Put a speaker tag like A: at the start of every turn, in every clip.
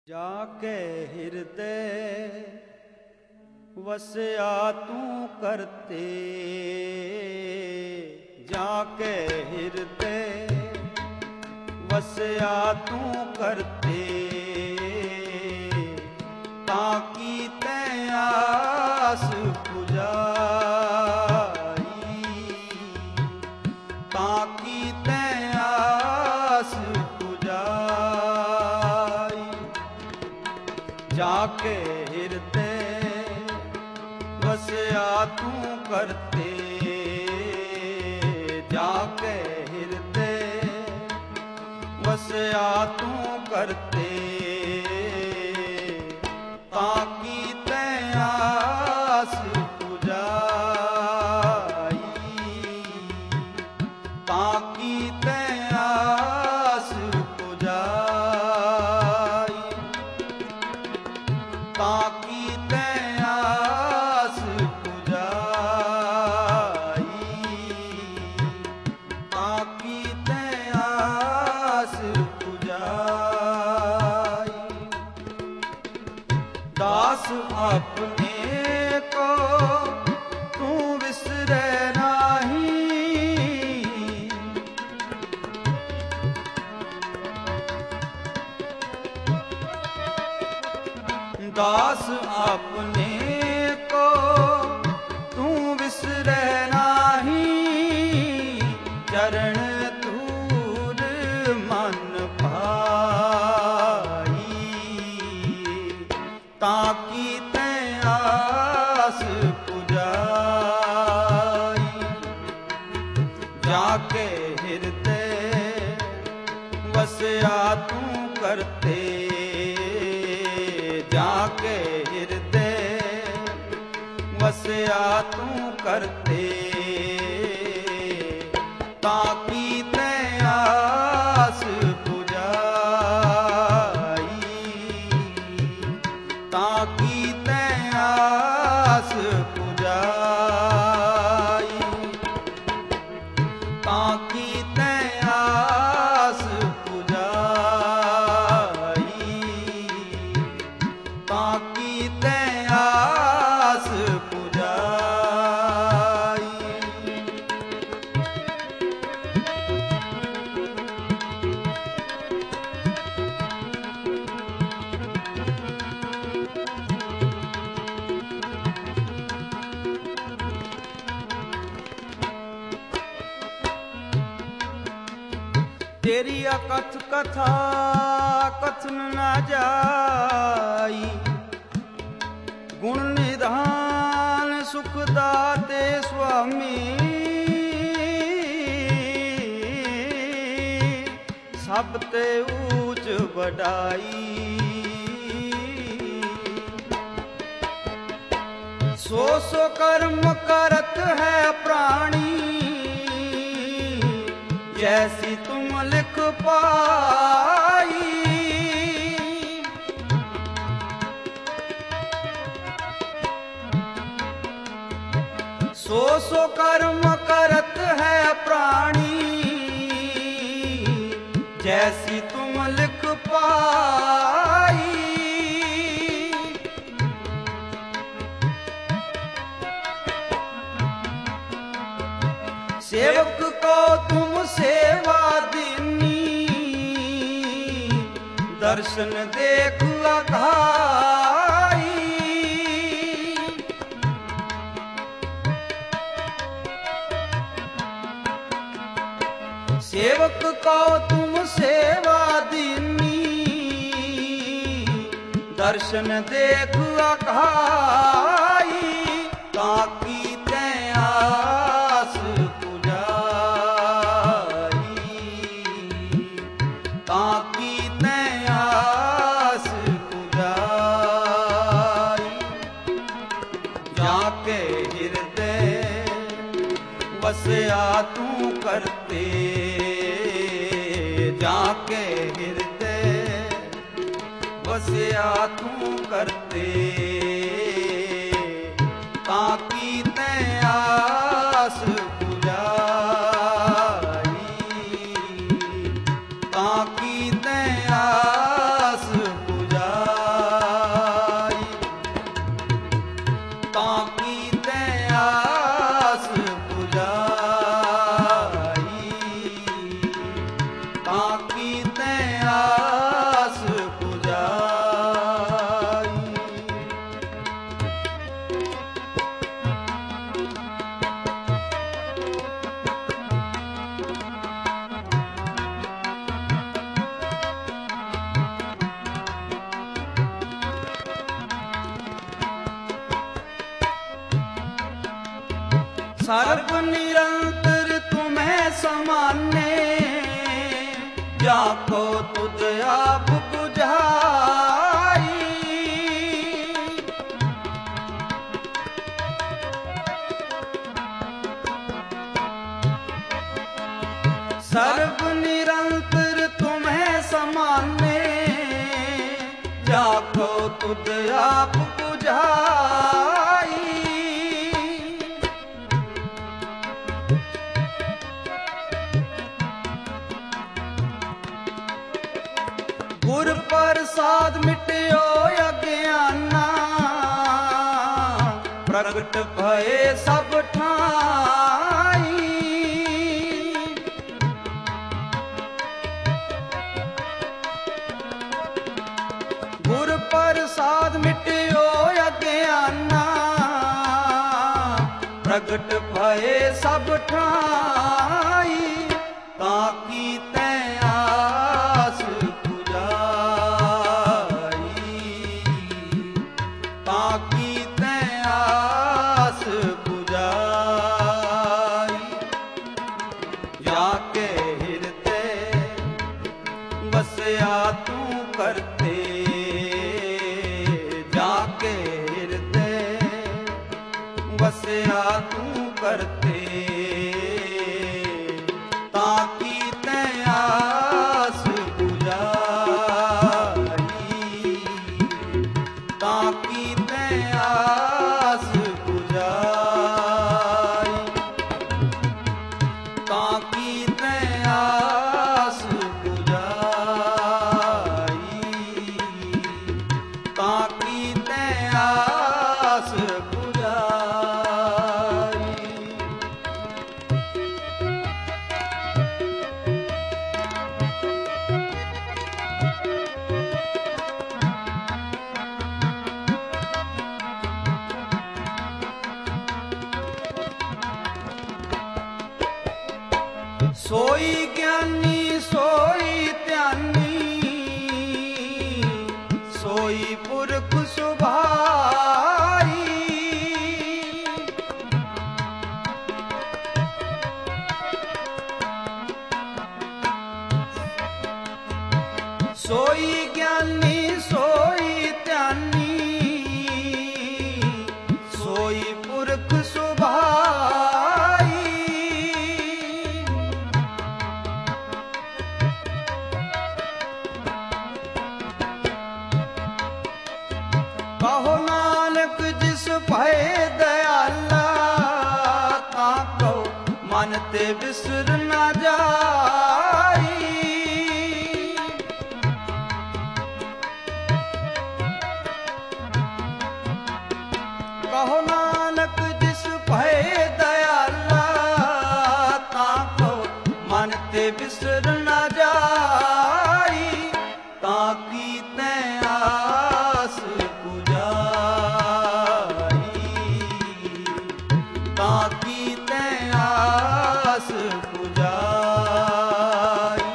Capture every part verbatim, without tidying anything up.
A: जाके हृदय वसया तू करते, जाके हृदय वसया तू करते, ताकि तैं आस पुजाई, ताकि तैं आस पुजाई। जाके हृदय वसया तू करते, जाके हृदय वसया तू करते, ताकि तैं आस पुजाई, ताकि तैं आस पुजाई, ताकि तैं आस पुजाई, ताकि तैं आस पुजाई। दास अपने को तू विसरे नाही, दास अपने को तू विसरे नाही, चरण धूल मन भाई, ताकि तैं आस पुजाई। जाके हृदय वसया तू करते, जाके हृदय वसया तू करते, ताकि तैं आस पुजाई, ताकि तैं आस पुजाई, ताकि तैं आस पुजाई, ताकि तैं आस पुजाई। तेरी अकथ कथा कथन न जाई, गुण निधान सुख दाते स्वामी, सब ते ऊंच बढ़ाई। सो सो कर्म करत है प्राणी, जैसी तुम लिख पाई। सो सो कर्म करत है प्राणी, जैसी तुम लिख पाई। सेवक को तुम सेवा दीनी, दर्शन देख अघाई। सेवक को तुम सेवा दीनी, दर्शन देख अघाई, ताकि तैं आस ताकि तैं आस पुजाई। जाके हृदय वसया तू करते, जाके हृदय वसया तू करते, ताकि तैं आस पुजाई, ताकि तैं आस पुजाई। सर्व निरंतर तुम्हें समाने, जाको तुझ आप बुझाई। सर्व निरंतर तुम्हें समाने, जाको तुझ आप बुझाई। गुर प्रसाद मिट्यो अज्ञाना, प्रगट भये सब ठाई। गुर प्रसाद मिट्यो अज्ञाना, प्रगट भये सब ठाई। ताकि तैं आस पुजाई, ताकि तैं आस पुजाई। जाके हृदय बसया तू करते, जाके हृदय बसया तू करते। ताकि तैं आस पुजाई, ताकि तैं आस पुजाई। ताकि तैं आस पुजाई, ताकि तैं आस पुजाई। सोई ज्ञानी सोई ध्यानी, सोई पुरख सुभाई। सोई ज्ञानी सोई ध्यानी, सोई पुरख सुभाई। कहो नानक जिस भय दयाला, ताको मन ते बिसर न जाई। कहो नानक जिस भय दयाला, ताको मन ते बिसर न जाई। ताकि तैं आस पुजाई, ताकि तैं आस पुजाई।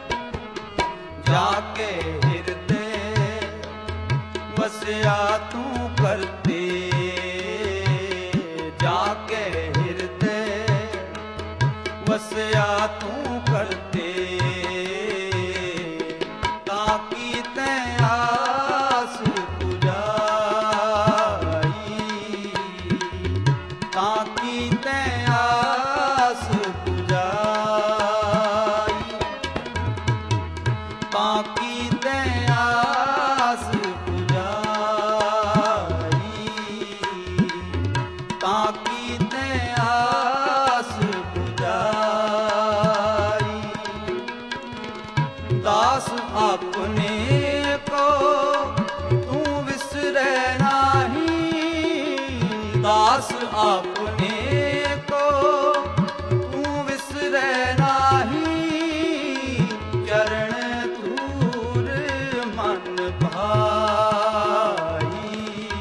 A: जाके हृदय बसया तू करते, जाके हृदय बसया तू करते। ताकि तैं आस पुजाई, ताकि तैं आस पुजाई। ताकि तैं आस पुजाई, ताकि तैं आस पुजाई। दास अपने को तू विसरै नाही, दास अपने को तू विसरै नाही। चरण धूर मन भाई,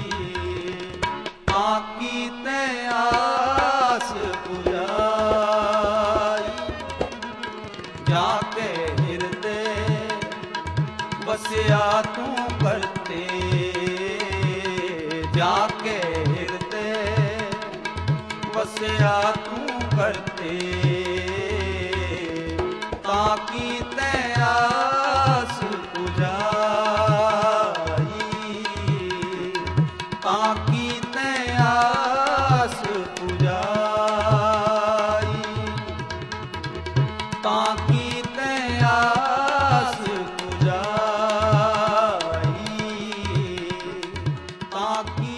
A: ताकि तैं आस पुजाई। जाके हृदय बसया तू करते, जाके हृदय बस ਦੱਸਿਆ ਤੂੰ ਕਰਤੇ, ਤਾਂ ਕੀ ਤੈ ਆਸ ਪੁਜਾਈ, ਤਾਂ ਕੀ ਤੈ ਆਸ ਪੁਜਾਈ, ਤਾਂ ਕੀ ਤੈ ਆਸ ਪੁਜਾਈ, ਤਾਂ ਕੀ